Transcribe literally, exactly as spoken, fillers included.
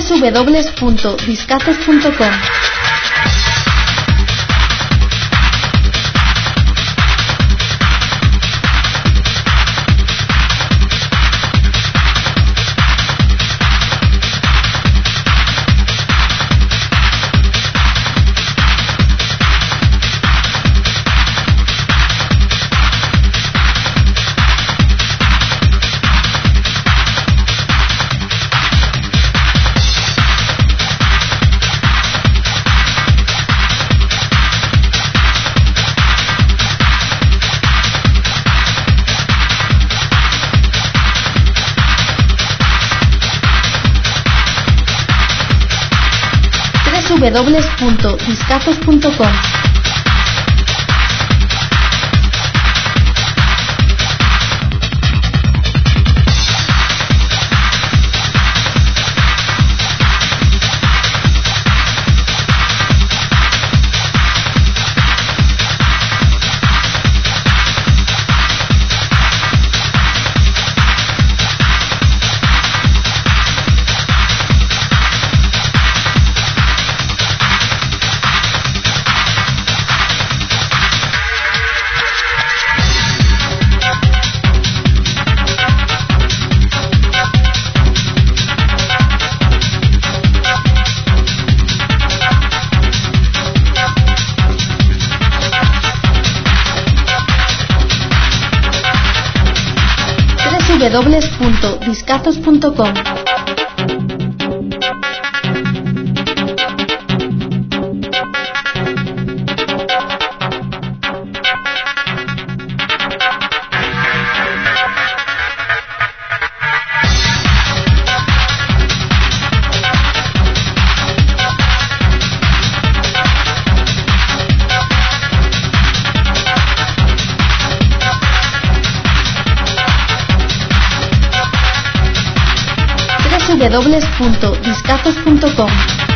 w w w punto discazos punto com. w w w punto discazos punto com. w w w punto discazos punto com. w w w punto discazos punto com.